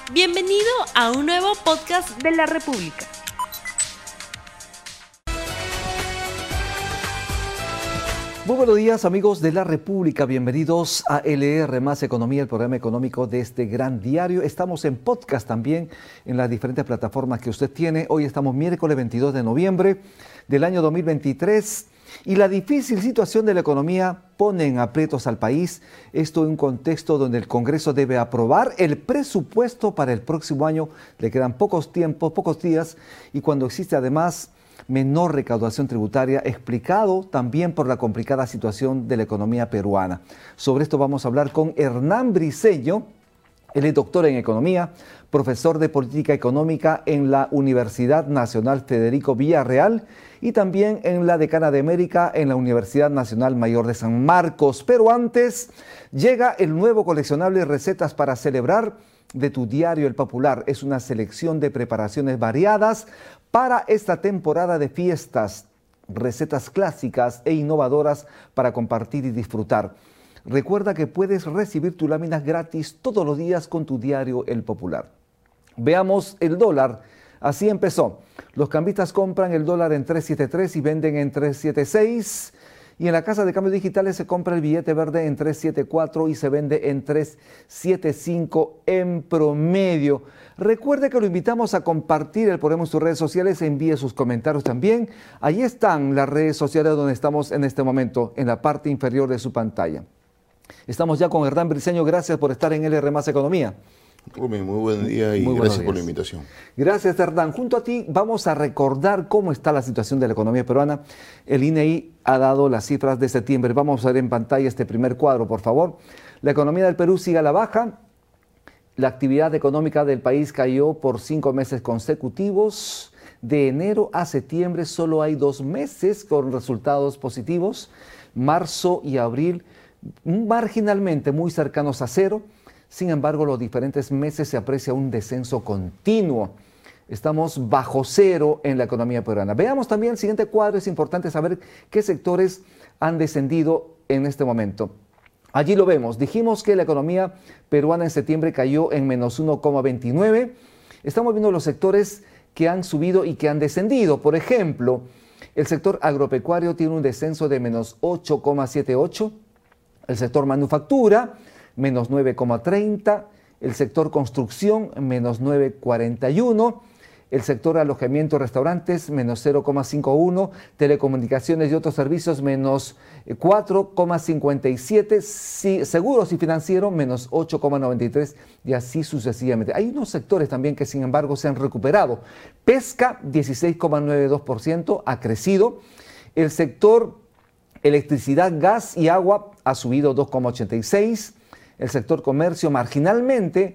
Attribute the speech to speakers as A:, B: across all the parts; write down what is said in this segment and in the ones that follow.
A: Bienvenido a un nuevo podcast de la República.
B: Muy buenos días, amigos de la República. Bienvenidos a LR Más Economía, el programa económico de este gran diario. Estamos en podcast también en las diferentes plataformas que usted tiene. Hoy estamos miércoles 22 de noviembre del año 2023 y la difícil situación de la economía pone en aprietos al país. Esto en un contexto donde el Congreso debe aprobar el presupuesto para el próximo año. Le quedan pocos días y cuando existe además menor recaudación tributaria, explicado también por la complicada situación de la economía peruana. Sobre esto vamos a hablar con Hernán Briceño. Él es doctor en economía, profesor de política económica en la Universidad Nacional Federico Villarreal y también en la Decana de América en la Universidad Nacional Mayor de San Marcos. Pero antes llega el nuevo coleccionable Recetas para Celebrar de tu diario El Popular. Es una selección de preparaciones variadas para esta temporada de fiestas, recetas clásicas e innovadoras para compartir y disfrutar. Recuerda que puedes recibir tus láminas gratis todos los días con tu diario El Popular. Veamos el dólar. Así empezó. Los cambistas compran el dólar en 3.73 y venden en 3.76. Y en la casa de cambios digitales se compra el billete verde en 3.74 y se vende en 3.75 en promedio. Recuerde que lo invitamos a compartir el programa en sus redes sociales, envíe sus comentarios también. Ahí están las redes sociales donde estamos en este momento, en la parte inferior de su pantalla. Estamos ya con Hernán Briceño, gracias por estar en LR Más Economía.
C: Rubén, muy buen día y gracias por la invitación.
B: Gracias, Hernán. Junto a ti vamos a recordar cómo está la situación de la economía peruana. El INEI ha dado las cifras de septiembre. Vamos a ver en pantalla este primer cuadro, por favor. La economía del Perú sigue a la baja. La actividad económica del país cayó por 5 meses consecutivos. De enero a septiembre solo hay 2 meses con resultados positivos. Marzo y abril marginalmente muy cercanos a cero. Sin embargo, los diferentes meses se aprecia un descenso continuo. Estamos bajo cero en la economía peruana. Veamos también el siguiente cuadro. Es importante saber qué sectores han descendido en este momento. Allí lo vemos. Dijimos que la economía peruana en septiembre cayó en menos 1,29. Estamos viendo los sectores que han subido y que han descendido. Por ejemplo, el sector agropecuario tiene un descenso de menos 8,78. El sector manufactura, menos 9,30, el sector construcción, menos 9,41, el sector alojamiento y restaurantes, menos 0,51, telecomunicaciones y otros servicios, menos 4,57, seguros y financieros, menos 8,93 y así sucesivamente. Hay unos sectores también que sin embargo se han recuperado. Pesca, 16,92%, ha crecido. El sector electricidad, gas y agua ha subido 2,86%. El sector comercio marginalmente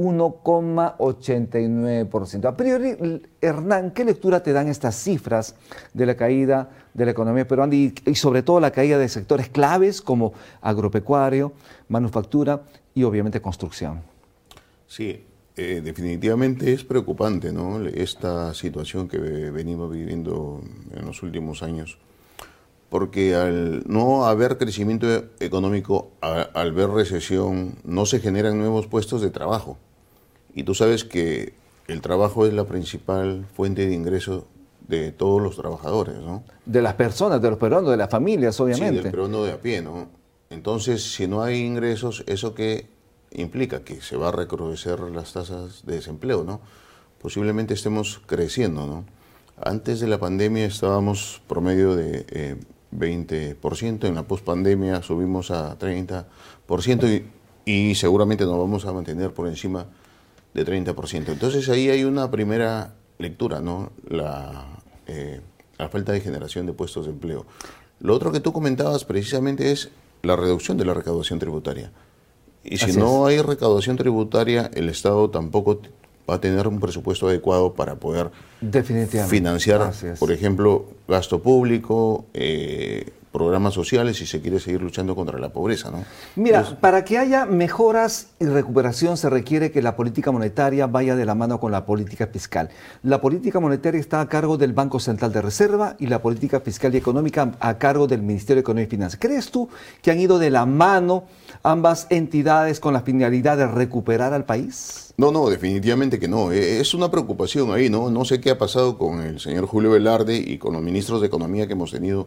B: 1,89%. A priori, Hernán, ¿qué lectura te dan estas cifras de la caída de la economía peruana y sobre todo la caída de sectores claves como agropecuario, manufactura y obviamente construcción?
C: Sí, definitivamente es preocupante, ¿no? Esta situación que venimos viviendo en los últimos años. Porque al no haber crecimiento económico, al ver recesión, no se generan nuevos puestos de trabajo. Y tú sabes que el trabajo es la principal fuente de ingreso de todos los trabajadores, ¿no?
B: De las personas, de los peruanos, de las familias, obviamente.
C: Sí, del peruano de a pie, ¿no? Entonces, si no hay ingresos, ¿eso qué implica? Que se va a recrudecer las tasas de desempleo, ¿no? Posiblemente estemos creciendo, ¿no? Antes de la pandemia estábamos promedio de 20%, en la pospandemia subimos a 30% y seguramente nos vamos a mantener por encima de 30%. Entonces ahí hay una primera lectura, ¿no? La falta de generación de puestos de empleo. Lo otro que tú comentabas precisamente es la reducción de la recaudación tributaria. Y si no hay recaudación tributaria, el Estado tampoco va a tener un presupuesto adecuado para poder financiar, por ejemplo, gasto público, programas sociales y se quiere seguir luchando contra la pobreza, ¿no?
B: Mira, para que haya mejoras y recuperación se requiere que la política monetaria vaya de la mano con la política fiscal. La política monetaria está a cargo del Banco Central de Reserva y la política fiscal y económica a cargo del Ministerio de Economía y Finanzas. ¿Crees tú que han ido de la mano ambas entidades con la finalidad de recuperar al país?
C: No, no, definitivamente que no. Es una preocupación ahí, ¿no? No sé qué ha pasado con el señor Julio Velarde y con los ministros de Economía que hemos tenido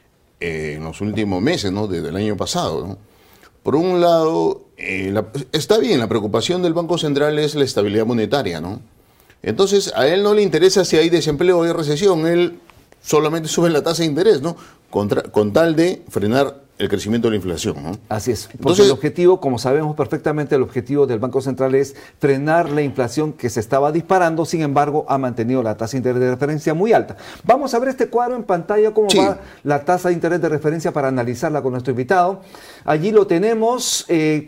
C: en los últimos meses, ¿no? Desde el año pasado, ¿no? Por un lado, está bien, la preocupación del Banco Central es la estabilidad monetaria, ¿no? Entonces, a él no le interesa si hay desempleo o hay recesión, él solamente sube la tasa de interés, ¿no? Con tal de frenar el crecimiento de la inflación, ¿no?
B: Así es, porque
C: Entonces,
B: el objetivo, como sabemos perfectamente, el objetivo del Banco Central es frenar la inflación que se estaba disparando, sin embargo, ha mantenido la tasa de interés de referencia muy alta. Vamos a ver este cuadro en pantalla, cómo
C: sí.
B: va la tasa de interés de referencia para analizarla con nuestro invitado. Allí lo tenemos.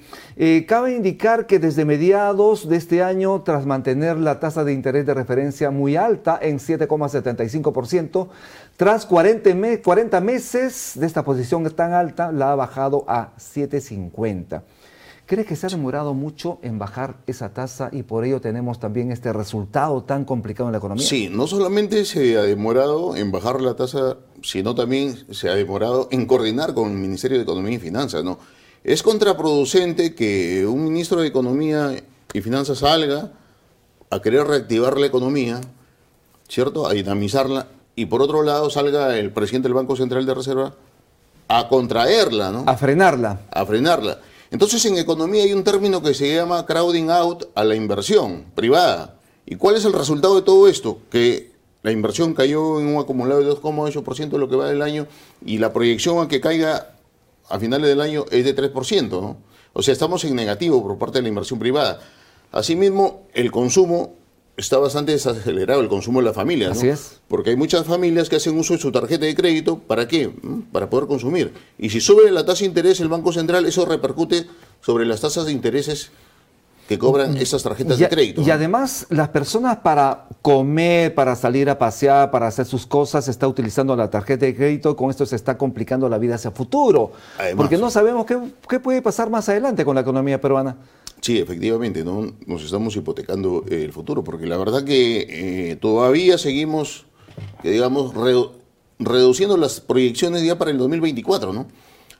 B: Cabe indicar que desde mediados de este año, tras mantener la tasa de interés de referencia muy alta en 7,75%, tras 40 meses de esta posición tan alta, la ha bajado a 7,50. ¿Crees que se ha demorado mucho en bajar esa tasa y por ello tenemos también este resultado tan complicado en la economía?
C: Sí, no solamente se ha demorado en bajar la tasa, sino también se ha demorado en coordinar con el Ministerio de Economía y Finanzas, ¿no? Es contraproducente que un ministro de Economía y Finanzas salga a querer reactivar la economía, ¿cierto? A dinamizarla, y por otro lado salga el presidente del Banco Central de Reserva a contraerla, ¿no?
B: A frenarla.
C: A frenarla. Entonces, en economía hay un término que se llama crowding out a la inversión privada. ¿Y cuál es el resultado de todo esto? Que la inversión cayó en un acumulado de 2,8% de lo que va del año y la proyección a que caiga a finales del año es de 3%, ¿no? O sea, estamos en negativo por parte de la inversión privada. Asimismo, el consumo está bastante desacelerado, el consumo de la familia, ¿no?
B: Así es.
C: Porque hay muchas familias que hacen uso de su tarjeta de crédito, ¿para qué? Para poder consumir. Y si sube la tasa de interés el Banco Central, eso repercute sobre las tasas de intereses que cobran esas tarjetas de crédito, ¿no?
B: Y además, las personas para comer, para salir a pasear, para hacer sus cosas, está utilizando la tarjeta de crédito. Con esto se está complicando la vida hacia futuro.
C: Además,
B: porque no sabemos qué puede pasar más adelante con la economía peruana.
C: Sí, efectivamente, ¿no? Nos estamos hipotecando el futuro, porque la verdad que todavía seguimos, digamos, reduciendo las proyecciones ya para el 2024, ¿no?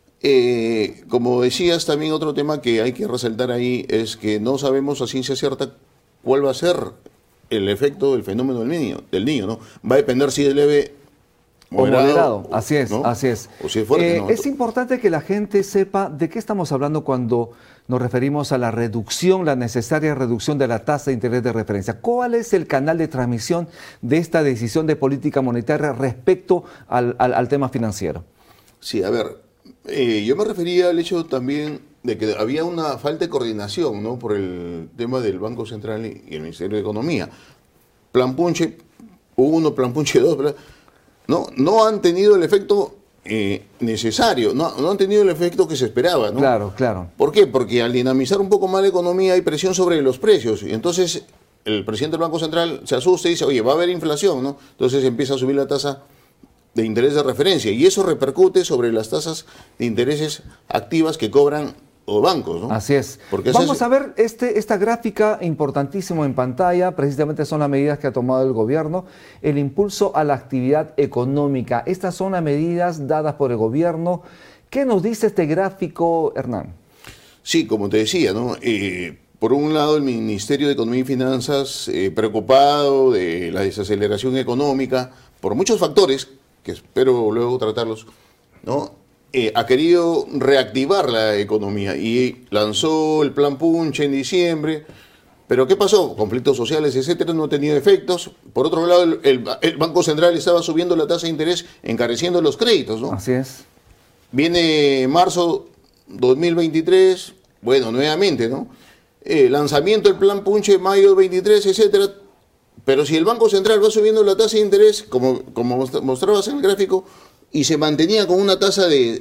C: Como decías, también otro tema que hay que resaltar ahí es que no sabemos a ciencia cierta cuál va a ser el efecto del fenómeno del niño, ¿no? Va a depender si es leve
B: o moderado. Así es,
C: ¿no?
B: así es.
C: O si es fuerte, ¿no?
B: Es importante que la gente sepa de qué estamos hablando cuando nos referimos a la reducción, la necesaria reducción de la tasa de interés de referencia. ¿Cuál es el canal de transmisión de esta decisión de política monetaria respecto al tema financiero?
C: Sí, a ver, yo me refería al hecho también de que había una falta de coordinación, ¿no? Por el tema del Banco Central y el Ministerio de Economía. Plan Punche 1, Plan Punche 2, no han tenido el efecto necesario, no han tenido el efecto que se esperaba, ¿no?
B: Claro, claro.
C: ¿Por qué? Porque al dinamizar un poco más la economía hay presión sobre los precios y entonces el presidente del Banco Central se asusta y dice, oye, va a haber inflación, ¿no? Entonces empieza a subir la tasa de interés de referencia y eso repercute sobre las tasas de intereses activas que cobran los bancos, ¿no?
B: Así es.
C: Porque
B: vamos a ver esta gráfica importantísima en pantalla. Precisamente son las medidas que ha tomado el gobierno. El impulso a la actividad económica. Estas son las medidas dadas por el gobierno. ¿Qué nos dice este gráfico, Hernán?
C: Sí, como te decía, ¿no? Por un lado, el Ministerio de Economía y Finanzas, preocupado de la desaceleración económica, por muchos factores, que espero luego tratarlos, ¿no? Ha querido reactivar la economía y lanzó el Plan Punche en diciembre. Pero ¿qué pasó? Conflictos sociales, etcétera, no ha tenido efectos. Por otro lado, el Banco Central estaba subiendo la tasa de interés, encareciendo los créditos, ¿no?
B: Así es.
C: Viene marzo 2023, bueno, nuevamente, ¿no? Lanzamiento del Plan Punche, mayo 23, etcétera. Pero si el Banco Central va subiendo la tasa de interés, como mostrabas en el gráfico, y se mantenía con una tasa de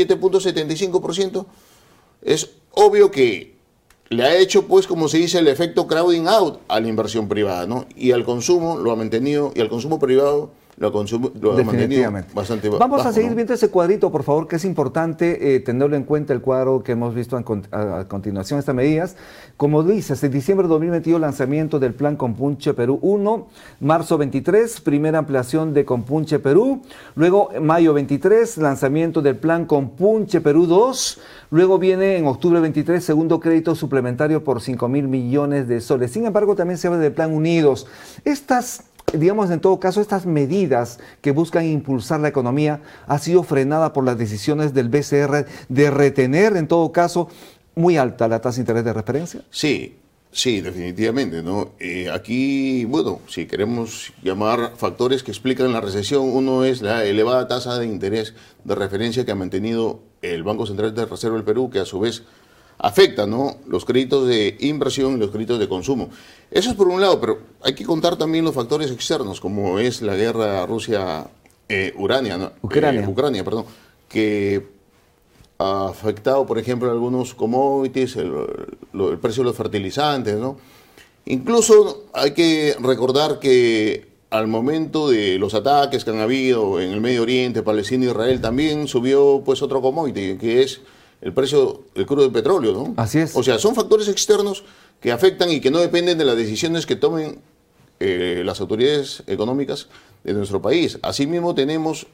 C: 7,75%, es obvio que le ha hecho, pues, como se dice, el efecto crowding out a la inversión privada, ¿no? Y al consumo lo ha mantenido, y al consumo privado lo ha mantenido bastante bajo.
B: Vamos a seguir
C: ¿no?
B: viendo ese cuadrito, por favor, que es importante tenerlo en cuenta, el cuadro que hemos visto a continuación, estas medidas. Como dices, en diciembre de 2022, lanzamiento del Plan Compunche Perú 1, marzo 23, primera ampliación de Compunche Perú, luego mayo 23, lanzamiento del Plan Compunche Perú 2, luego viene en octubre 23, segundo crédito suplementario por 5.000 millones de soles. Sin embargo, también se habla del Plan Unidos. Digamos, en todo caso, estas medidas que buscan impulsar la economía ha sido frenada por las decisiones del BCR de retener, en todo caso, muy alta la tasa de interés de referencia.
C: Sí, definitivamente, ¿no? Aquí, bueno, si queremos llamar factores que explican la recesión, uno es la elevada tasa de interés de referencia que ha mantenido el Banco Central de Reserva del Perú, que a su vez afecta, ¿no?, los créditos de inversión y los créditos de consumo. Eso es por un lado, pero hay que contar también los factores externos, como es la guerra Rusia-Ucrania, ¿no? Ucrania, que ha afectado, por ejemplo, algunos commodities, el precio de los fertilizantes, ¿no? Incluso hay que recordar que al momento de los ataques que han habido en el Medio Oriente, Palestina e Israel, también subió pues otro commodity, que es el precio del crudo de petróleo, ¿no?
B: Así es.
C: O sea, son factores externos que afectan y que no dependen de las decisiones que tomen las autoridades económicas de nuestro país. Asimismo tenemos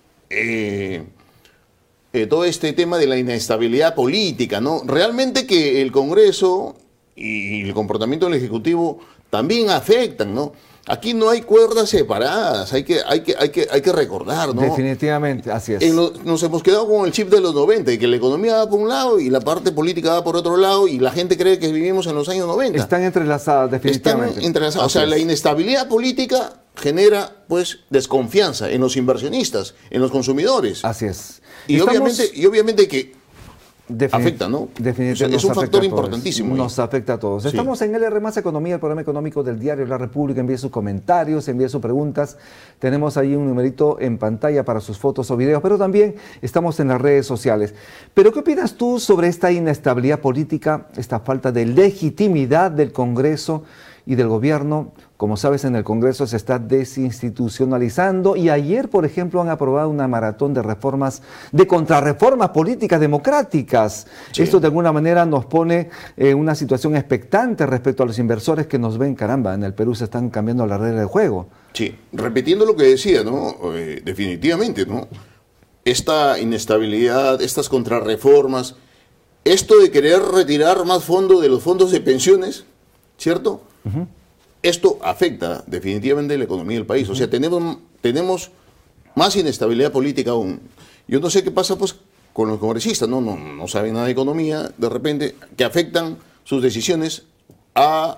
C: todo este tema de la inestabilidad política, ¿no? Realmente que el Congreso y el comportamiento del Ejecutivo también afectan, ¿no? Aquí no hay cuerdas separadas, hay que recordar, ¿no?
B: Definitivamente, así es.
C: Nos hemos quedado con el chip de los 90, y que la economía va por un lado y la parte política va por otro lado, y la gente cree que vivimos en los años 90.
B: Están entrelazadas, definitivamente.
C: Están entrelazadas. O sea, la inestabilidad política genera, pues, desconfianza en los inversionistas, en los consumidores.
B: Así es.
C: Y obviamente que afecta, ¿no?
B: Definitivamente.
C: O sea, es un factor importantísimo.
B: Nos afecta a todos.
C: Sí.
B: Estamos en LR Más Economía, el programa económico del diario La República. Envíe sus comentarios, envíe sus preguntas. Tenemos ahí un numerito en pantalla para sus fotos o videos, pero también estamos en las redes sociales. Pero ¿qué opinas tú sobre esta inestabilidad política, esta falta de legitimidad del Congreso y del gobierno? Como sabes, en el Congreso se está desinstitucionalizando y ayer, por ejemplo, han aprobado una maratón de reformas, de contrarreformas políticas democráticas. Sí. Esto de alguna manera nos pone en una situación expectante respecto a los inversores que nos ven, caramba, en el Perú se están cambiando las reglas del juego.
C: Sí, repitiendo lo que decía, ¿no? Definitivamente, ¿no? Esta inestabilidad, estas contrarreformas, esto de querer retirar más fondos de los fondos de pensiones, ¿cierto? Uh-huh. Esto afecta definitivamente la economía del país. O sea, tenemos más inestabilidad política aún. Yo no sé qué pasa pues con los congresistas, no saben nada de economía, de repente, que afectan sus decisiones a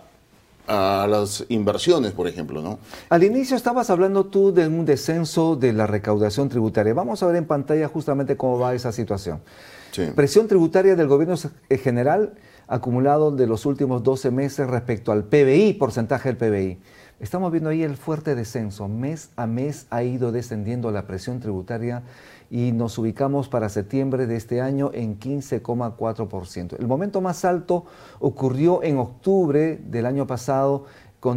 C: las inversiones, por ejemplo, ¿no?
B: Al inicio estabas hablando tú de un descenso de la recaudación tributaria. Vamos a ver en pantalla justamente cómo va esa situación. Sí. Presión tributaria del gobierno general acumulado de los últimos 12 meses respecto al PBI, porcentaje del PBI. Estamos viendo ahí el fuerte descenso. Mes a mes ha ido descendiendo la presión tributaria y nos ubicamos para septiembre de este año en 15,4%. El momento más alto ocurrió en octubre del año pasado con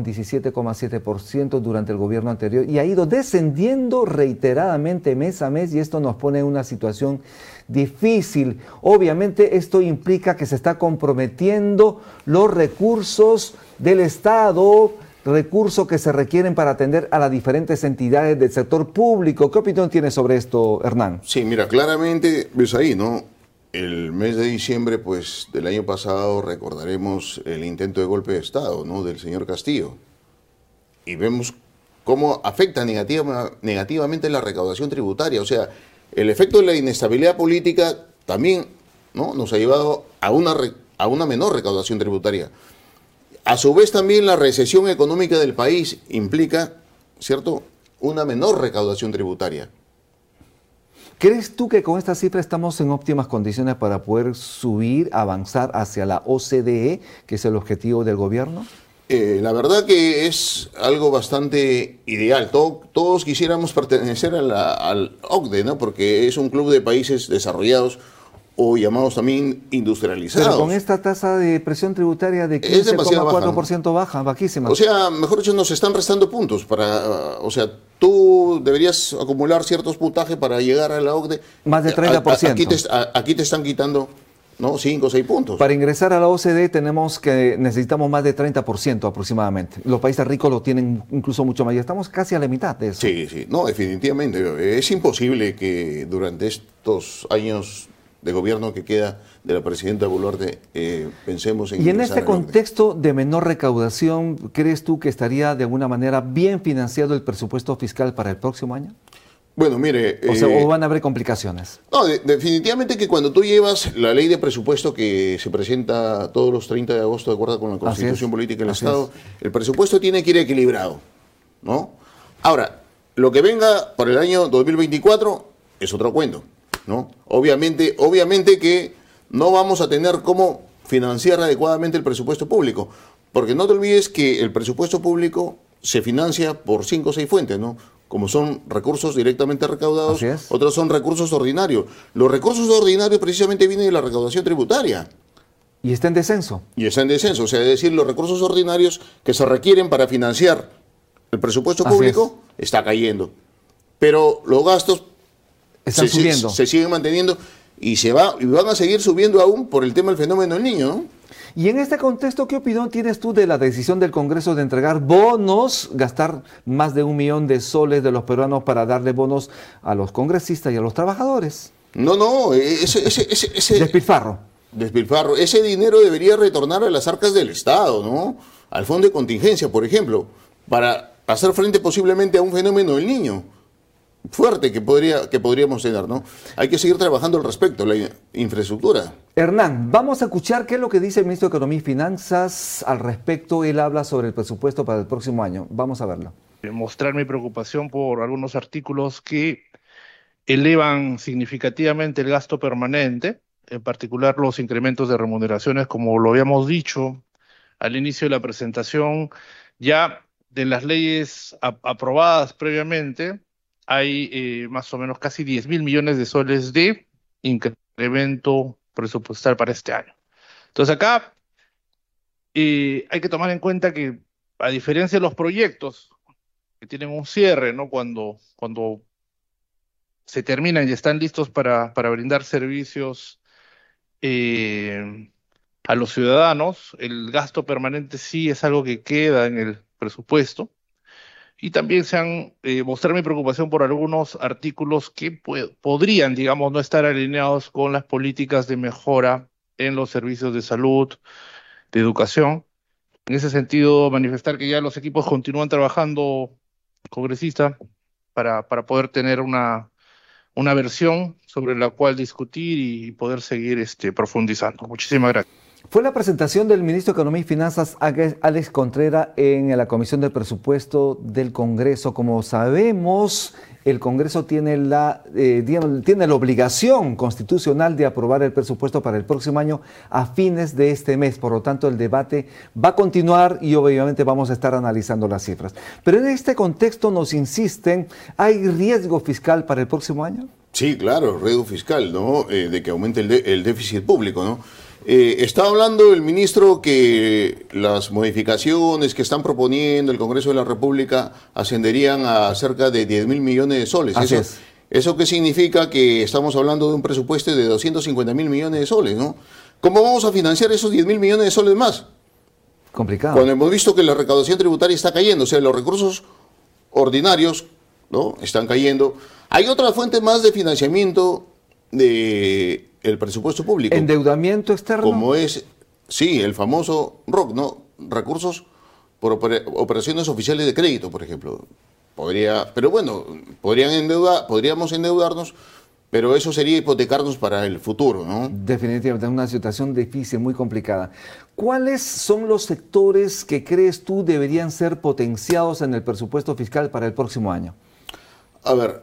B: 17,7% durante el gobierno anterior y ha ido descendiendo reiteradamente mes a mes y esto nos pone en una situación difícil. Obviamente esto implica que se está comprometiendo los recursos del Estado, recursos que se requieren para atender a las diferentes entidades del sector público. ¿Qué opinión tienes sobre esto, Hernán?
C: Sí, mira, claramente ves ahí, ¿no? El mes de diciembre, pues, del año pasado recordaremos el intento de golpe de Estado, ¿no?, del señor Castillo. Y vemos cómo afecta negativamente la recaudación tributaria. O sea, el efecto de la inestabilidad política también, ¿no?, nos ha llevado a una menor recaudación tributaria. A su vez también la recesión económica del país implica, ¿cierto?, una menor recaudación tributaria.
B: ¿Crees tú que con esta cifra estamos en óptimas condiciones para poder subir, avanzar hacia la OCDE, que es el objetivo del gobierno?
C: La verdad que es algo bastante ideal. Todos quisiéramos pertenecer al OCDE, ¿no?, porque es un club de países desarrollados o llamados también industrializados.
B: Pero con esta tasa de presión tributaria de 15,4% baja, bajísima.
C: O sea, mejor dicho, nos están restando puntos para, o sea, tú deberías acumular ciertos puntajes para llegar a la OCDE.
B: Más de 30%.
C: Aquí te están quitando, ¿no? 5 o 6 puntos.
B: Para ingresar a la OCDE necesitamos más de 30% aproximadamente. Los países ricos lo tienen incluso mucho más. Y estamos casi a la mitad de eso.
C: Sí, sí. No, definitivamente. Es imposible que durante estos años de gobierno que queda de la presidenta Boluarte pensemos en...
B: Y en este contexto de menor recaudación, ¿crees tú que estaría de alguna manera bien financiado el presupuesto fiscal para el próximo año?
C: Bueno, mire...
B: ¿O van a haber complicaciones?
C: No, definitivamente que cuando tú llevas la ley de presupuesto que se presenta todos los 30 de agosto de acuerdo con la Constitución Política del Estado, el presupuesto tiene que ir equilibrado, ¿no? Ahora, lo que venga para el año 2024 es otro cuento, ¿no? Obviamente que no vamos a tener cómo financiar adecuadamente el presupuesto público, porque no te olvides que el presupuesto público se financia por 5 o 6 fuentes, ¿no? Como son recursos directamente recaudados, otros son recursos ordinarios. Los recursos ordinarios precisamente vienen de la recaudación tributaria.
B: Y está en descenso.
C: Y está en descenso, o sea, es decir, los recursos ordinarios que se requieren para financiar el presupuesto público está cayendo. Pero los gastos
B: están subiendo.
C: Se siguen manteniendo y van a seguir subiendo aún por el tema del fenómeno del niño, ¿no?
B: Y en este contexto, ¿qué opinión tienes tú de la decisión del Congreso de entregar bonos, gastar más de 1 millón de soles de los peruanos para darle bonos a los congresistas y a los trabajadores?
C: No, ese
B: despilfarro.
C: Despilfarro. Ese dinero debería retornar a las arcas del Estado, ¿no? Al fondo de contingencia, por ejemplo, para hacer frente posiblemente a un fenómeno del niño fuerte que podríamos tener, ¿no? Hay que seguir trabajando al respecto, la infraestructura.
B: Hernán, vamos a escuchar qué es lo que dice el ministro de Economía y Finanzas al respecto. Él habla sobre el presupuesto para el próximo año. Vamos a verlo.
D: Mostrar mi preocupación por algunos artículos que elevan significativamente el gasto permanente, en particular los incrementos de remuneraciones, como lo habíamos dicho al inicio de la presentación, ya de las leyes aprobadas previamente, hay más o menos casi 10.000 millones de soles de incremento presupuestal para este año. Entonces acá hay que tomar en cuenta que, a diferencia de los proyectos que tienen un cierre, ¿no? Cuando se terminan y están listos para brindar servicios a los ciudadanos, el gasto permanente sí es algo que queda en el presupuesto. Y también mostrar mi preocupación por algunos artículos que podrían, digamos, no estar alineados con las políticas de mejora en los servicios de salud, de educación. En ese sentido, manifestar que ya los equipos continúan trabajando, congresista, para poder tener una versión sobre la cual discutir y poder seguir profundizando. Muchísimas gracias.
B: Fue la presentación del ministro de Economía y Finanzas, Alex Contreras, en la Comisión de Presupuesto del Congreso. Como sabemos, el Congreso tiene la obligación constitucional de aprobar el presupuesto para el próximo año a fines de este mes. Por lo tanto, el debate va a continuar y obviamente vamos a estar analizando las cifras. Pero en este contexto nos insisten, ¿hay riesgo fiscal para el próximo año?
C: Sí, claro, riesgo fiscal, ¿no? De que aumente el déficit público, ¿no? Está hablando el ministro que las modificaciones que están proponiendo el Congreso de la República ascenderían a cerca de 10.000 millones de soles. ¿Eso qué significa? Que estamos hablando de un presupuesto de 250.000 millones de soles, ¿no? ¿Cómo vamos a financiar esos 10.000 millones de soles más?
B: Complicado.
C: Cuando hemos visto que la recaudación tributaria está cayendo, o sea, los recursos ordinarios, ¿no?, están cayendo. Hay otra fuente más de financiamiento de el presupuesto público.
B: ¿Endeudamiento externo?
C: Como es, sí, el famoso ROC, ¿no? Recursos por operaciones oficiales de crédito, por ejemplo. Pero bueno, podríamos endeudarnos, pero eso sería hipotecarnos para el futuro, ¿no?
B: Definitivamente, es una situación difícil, muy complicada. ¿Cuáles son los sectores que crees tú deberían ser potenciados en el presupuesto fiscal para el próximo año?
C: A ver,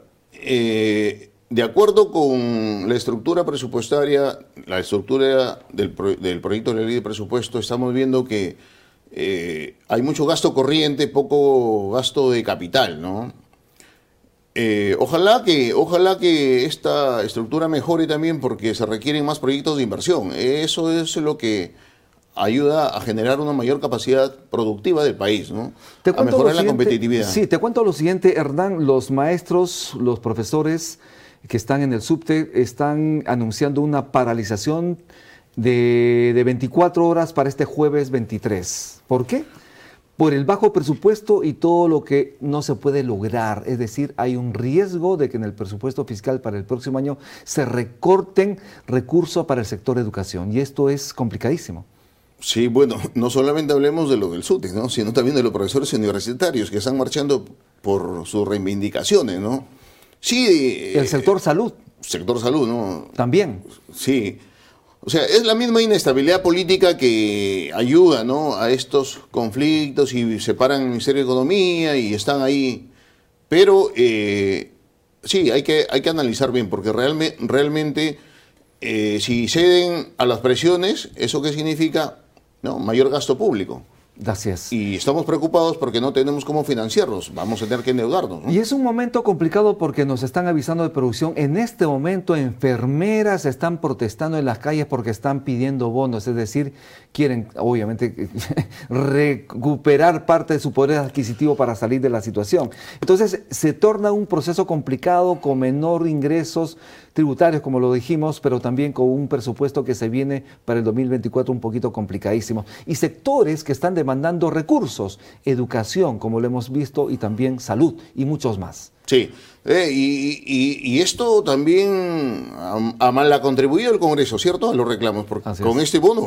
C: de acuerdo con la estructura presupuestaria, la estructura del proyecto de ley de presupuesto, estamos viendo que hay mucho gasto corriente, poco gasto de capital, ¿no? Ojalá que esta estructura mejore también porque se requieren más proyectos de inversión. Eso es lo que ayuda a generar una mayor capacidad productiva del país, ¿no? A mejorar la competitividad.
B: Sí, te cuento lo siguiente, Hernán, los maestros, los profesores que están en el subte están anunciando una paralización de 24 horas para este jueves 23. ¿Por qué? Por el bajo presupuesto y todo lo que no se puede lograr. Es decir, hay un riesgo de que en el presupuesto fiscal para el próximo año se recorten recursos para el sector educación. Y esto es complicadísimo.
C: Sí, bueno, no solamente hablemos de lo del SUTE, ¿no? Sino también de los profesores universitarios que están marchando por sus reivindicaciones, ¿no? Sí.
B: El sector salud.
C: Sector salud, ¿no?
B: También.
C: Sí. O sea, es la misma inestabilidad política que ayuda, ¿no?, a estos conflictos y separan el Ministerio de Economía y están ahí. Pero sí, hay que analizar bien, porque realmente si ceden a las presiones, ¿eso qué significa? ¿No? Mayor gasto público.
B: Así es.
C: Y estamos preocupados porque no tenemos cómo financiarlos. Vamos a tener que endeudarnos, ¿no?
B: Y es un momento complicado porque nos están avisando de producción. En este momento, enfermeras están protestando en las calles porque están pidiendo bonos. Es decir, quieren, obviamente, recuperar parte de su poder adquisitivo para salir de la situación. Entonces, se torna un proceso complicado con menor ingresos tributarios, como lo dijimos, pero también con un presupuesto que se viene para el 2024 un poquito complicadísimo. Y sectores que están demandando recursos, educación, como lo hemos visto, y también salud, y muchos más.
C: Sí, y esto también mal ha contribuido el Congreso, ¿cierto?, a los reclamos, porque con este bono,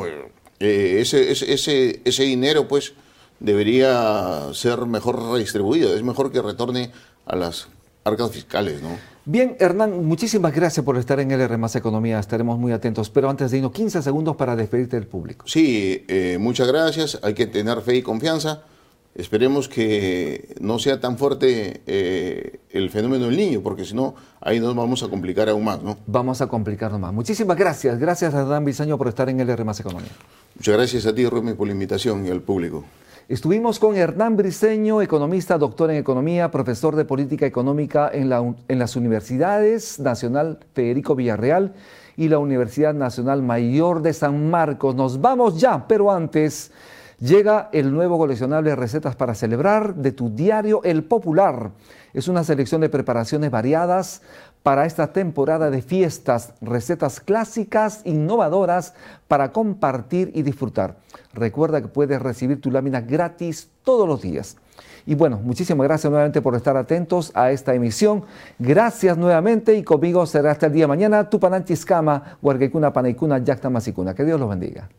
C: ese dinero, pues, debería ser mejor redistribuido, es mejor que retorne a las arcas fiscales, ¿no?
B: Bien, Hernán, muchísimas gracias por estar en LR Más Economía, estaremos muy atentos, pero antes de irnos, 15 segundos para despedirte del público.
C: Sí, muchas gracias, hay que tener fe y confianza, esperemos que no sea tan fuerte el fenómeno del niño, porque si no, ahí nos vamos a complicar aún más, ¿no?
B: Vamos a complicarnos más. Muchísimas gracias, gracias a Hernán Briceño por estar en LR Más Economía.
C: Muchas gracias a ti, Rumi, por la invitación y al público.
B: Estuvimos con Hernán Briceño, economista, doctor en economía, profesor de política económica en las Universidades Nacional Federico Villarreal y la Universidad Nacional Mayor de San Marcos. Nos vamos ya, pero antes llega el nuevo coleccionable Recetas para Celebrar de tu diario El Popular. Es una selección de preparaciones variadas para esta temporada de fiestas, recetas clásicas, innovadoras para compartir y disfrutar. Recuerda que puedes recibir tu lámina gratis todos los días. Y bueno, muchísimas gracias nuevamente por estar atentos a esta emisión. Gracias nuevamente y conmigo será hasta el día de mañana. Tupananchiskama, Huarquecuna, Panaicuna, Yacta Masicuna. Que Dios los bendiga.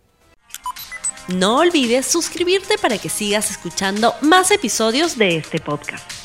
A: No olvides suscribirte para que sigas escuchando más episodios de este podcast.